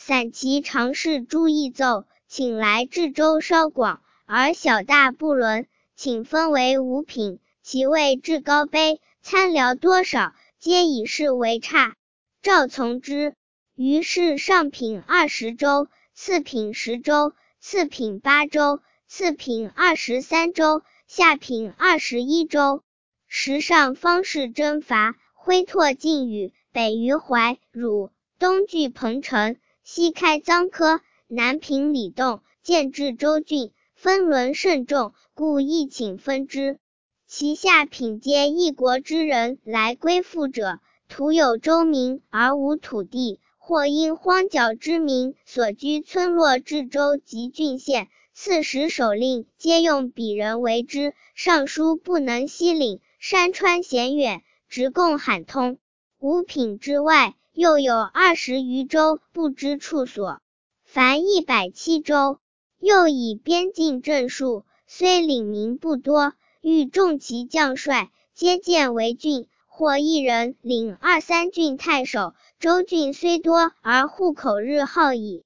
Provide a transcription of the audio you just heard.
散骑常侍朱义奏，请来治州稍广，而小大不伦，请分为5品，其位至高卑，参僚多少，皆以是为差。诏从之。于是上品20州，次品10州，次品8州，次品23州，下品21州。时上方士征伐，挥拓晋语，北于淮汝，东据彭城，西开臧科，南平李洞，建至州郡，分伦甚众，故亦请分之。其下品皆异国之人来归附者，徒有州民而无土地，或因荒角之民所居村落至州及郡县，刺史首令皆用鄙人为之，尚书不能西领，山川险远，直贡罕通。5品之外，又有20余州不知处所，凡107州。又以边境镇戍，虽领民不多，欲重其将帅，皆建为郡，或一人领2、3郡太守。州郡虽多，而户口日耗矣。